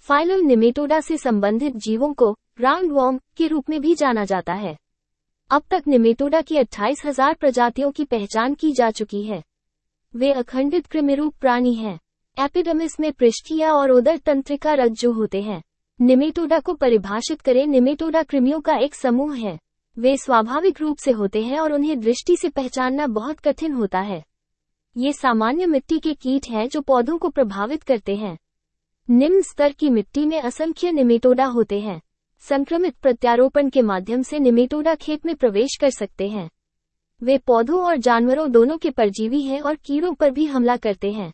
Phylum Nematoda से संबंधित जीवों को राउंडवॉर्म के रूप में भी जाना जाता है। अब तक निमेटोडा की 28,000 प्रजातियों की पहचान की जा चुकी है। वे अखंडित कृमिरूप प्राणी हैं। एपिडर्मिस में पृष्ठीय और उदर तंत्रिका रज्जु होते हैं। निमेटोडा को परिभाषित करें। निमेटोडा कृमियों का एक समूह है। वे स्वाभाविक रूप से होते हैं और उन्हें दृष्टि से पहचानना बहुत कठिन होता है। ये सामान्य मिट्टी के कीट हैं जो पौधों को प्रभावित करते हैं। निम्न स्तर की मिट्टी में असंख्य निमेटोडा होते हैं। संक्रमित प्रत्यारोपण के माध्यम से निमेटोडा खेत में प्रवेश कर सकते हैं। वे पौधों और जानवरों दोनों के परजीवी हैं और कीड़ों पर भी हमला करते हैं।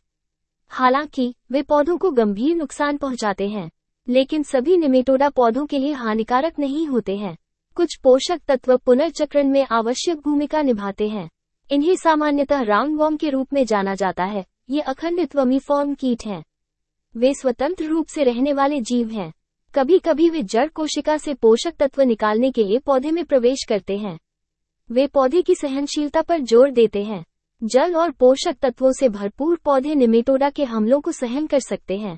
हालांकि वे पौधों को गंभीर नुकसान पहुंचाते हैं, लेकिन सभी निमेटोडा पौधों के लिए हानिकारक नहीं होते हैं। कुछ पोषक तत्व पुनर्चक्रण में आवश्यक भूमिका निभाते हैं। इन्हें सामान्यतः राउंडवॉर्म के रूप में जाना जाता है। ये अखंडित वर्मीफॉर्म कीट हैं। वे स्वतंत्र रूप से रहने वाले जीव हैं। कभी कभी वे जड़ कोशिका से पोषक तत्व निकालने के लिए पौधे में प्रवेश करते हैं। वे पौधे की सहनशीलता पर जोर देते हैं। जल और पोषक तत्वों से भरपूर पौधे निमेटोडा के हमलों को सहन कर सकते हैं।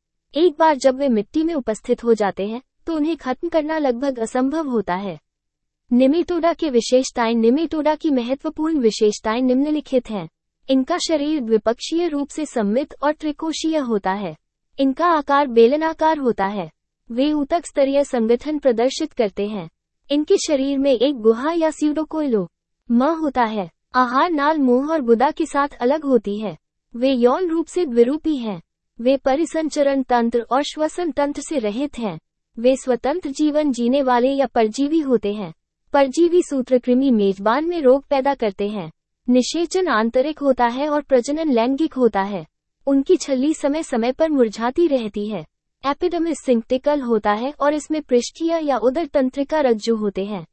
एक बार जब वे मिट्टी में उपस्थित हो जाते हैं तो उन्हें खत्म करना लगभग असंभव होता है। निमेटोडा के विशेषताएं। निमेटोडा की महत्वपूर्ण विशेषताएं निम्नलिखित हैं। इनका शरीर द्विपक्षीय रूप से सममित और त्रिकोशीय होता है। इनका आकार बेलनाकार होता है। वे ऊतक स्तरीय संगठन प्रदर्शित करते हैं। इनके शरीर में एक गुहा या स्यूडोकोइलोमा होता है। आहार नाल मुंह और गुदा के साथ अलग होती है। वे यौन रूप से द्विरूपी हैं। वे परिसंचरण तंत्र और श्वसन तंत्र से रहित हैं। वे स्वतंत्र जीवन जीने वाले या परजीवी होते हैं। परजीवी सूत्रकृमि मेजबान में रोग पैदा करते हैं। निषेचन आंतरिक होता है और प्रजनन लैंगिक होता है। उनकी छल्ली समय समय पर मुरझाती रहती है। एपिडर्मिस सिंक्टिकल होता है और इसमें पृष्ठीय या उदर तंत्रिका रज्जु होते हैं।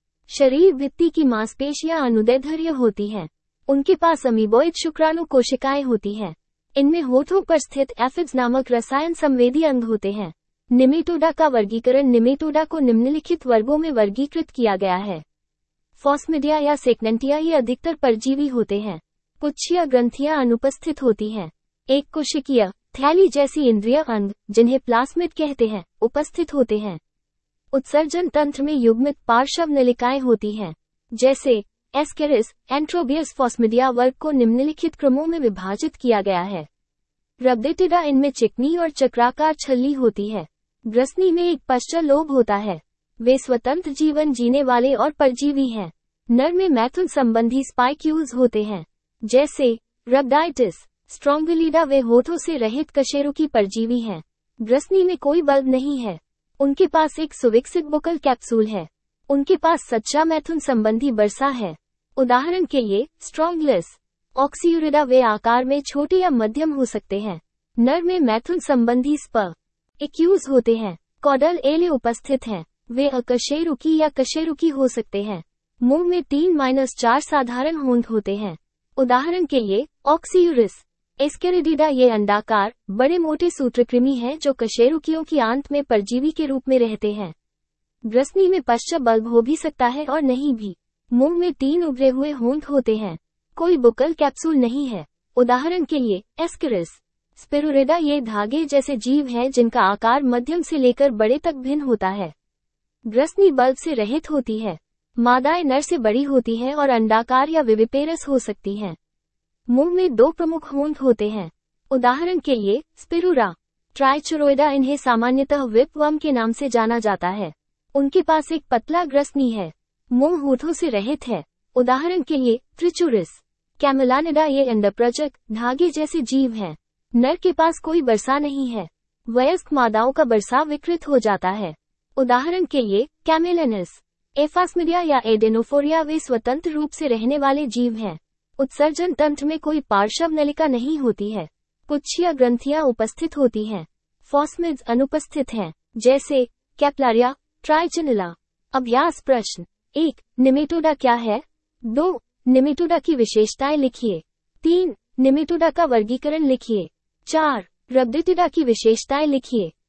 शरीर भित्ति की मांसपेशियां अनुदैर्ध्य होती हैं। उनके पास अमीबॉइड शुक्राणु कोशिकाएं होती हैं। इनमें होठों पर स्थित एफिड्स नामक रसायन संवेदी अंग होते हैं। निमेटोडा का वर्गीकरण। निमेटोडा को निम्नलिखित वर्गों में वर्गीकृत किया गया है। फॉस्मिडिया या सेक्नेंटिया ये अधिकतर परजीवी होते हैं। पुच्छीय ग्रंथियां अनुपस्थित होती हैं। एक कोशिकीय थैली जैसी इंद्रिय अंग, जिन्हें प्लास्मिड कहते हैं, उपस्थित होते हैं। उत्सर्जन तंत्र में युग्मित पार्श्व नलिकाएं होती हैं, जैसे एस्केरिस, एंट्रोबियस। फॉस्मिडिया वर्ग को निम्नलिखित क्रमों में विभाजित किया गया है। रब्देटिडा। इनमें चिकनी और चक्राकार छल्ली होती है। ग्रसनी में एक पश्च लोब होता है। वे स्वतंत्र जीवन जीने वाले और परजीवी हैं। नर में मैथुन संबंधी स्पाइक्यूल्स होते हैं, जैसे रब्डाइटिस। स्ट्रोंगुलिडा। वे होठों से रहित कशेरुकी परजीवी हैं। ग्रसनी में कोई बल्ब नहीं है। उनके पास एक सुविकसित बुकल कैप्सूल है। उनके पास सच्चा मैथुन संबंधी बरसा है। उदाहरण के लिए स्ट्रोंगलिस। ऑक्सीयूरिडा। वे आकार में छोटे या मध्यम हो सकते हैं। नर में मैथुन संबंधी एक्यूज होते हैं। कॉडल एले उपस्थित हैं। वे अकशेरुकी या कशेरुकी हो सकते हैं। मुंह में 3-4 साधारण होंठ होते हैं। उदाहरण के लिए ऑक्सीयूरिस। एस्केरिडिडा। ये अंडाकार, बड़े मोटे सूत्रकृमि हैं जो कशेरुकियों की आंत में परजीवी के रूप में रहते हैं। ग्रसनी में पश्च बल्ब हो भी सकता है और नहीं भी। मुंह में 3 उभरे हुए होंठ होते हैं। कोई बुकल कैप्सूल नहीं है। उदाहरण के लिए एस्केरिस। स्पिरुलिडा। ये धागे जैसे जीव हैं जिनका आकार मध्यम से लेकर बड़े तक भिन्न होता है। ग्रसनी बल्ब से रहित होती है। मादाएं नर से बड़ी होती हैं और अंडाकार या विविपेरस हो सकती हैं। मुंह में 2 प्रमुख होंठ होते हैं। उदाहरण के लिए स्पिरुरा। ट्राइचुरोइडा। इन्हें सामान्यतः विपवर्म के नाम से जाना जाता है। उनके पास एक पतला ग्रसनी है। मुंह होठों से रहित है। उदाहरण के लिए त्रिचुरिस। कैमेलानिडा। ये अंडप्रजक धागे जैसे जीव हैं। नर के पास कोई बरसा नहीं है। वयस्क मादाओं का बरसा विकृत हो जाता है। उदाहरण के लिए कैमेलेनिस। एफास्मिडिया या एडेनोफोरिया। वे स्वतंत्र रूप से रहने वाले जीव हैं। उत्सर्जन तंत्र में कोई पार्श्व नलिका नहीं होती है। पुच्छीय ग्रंथियां उपस्थित होती हैं। फॉस्मिड्स अनुपस्थित हैं, जैसे कैप्लारिया, ट्राइचिनिला। अभ्यास प्रश्न 1. निमेटोडा क्या है? 2. निमेटोडा की विशेषताएं लिखिए। 3. निमेटोडा का वर्गीकरण लिखिए। 4. रब्देटिडा की विशेषताएं लिखिए।